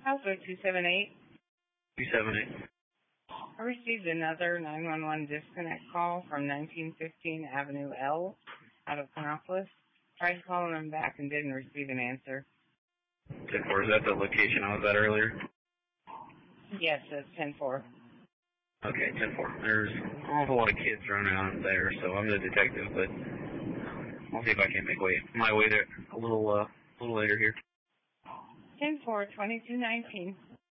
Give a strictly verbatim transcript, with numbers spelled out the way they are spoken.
Alpha two seven eight. two seven eight. I received another nine one one disconnect call from nineteen fifteen Avenue L out of Panopolis. Tried calling them back and didn't receive an answer. ten four, is that the location I was at earlier? Yes, it's ten four. Okay, ten four. There's an awful lot of kids running around there, so I'm the detective, but I'll see if I can make way, my way there a little, uh, a little later here. ten four, twenty-two nineteen.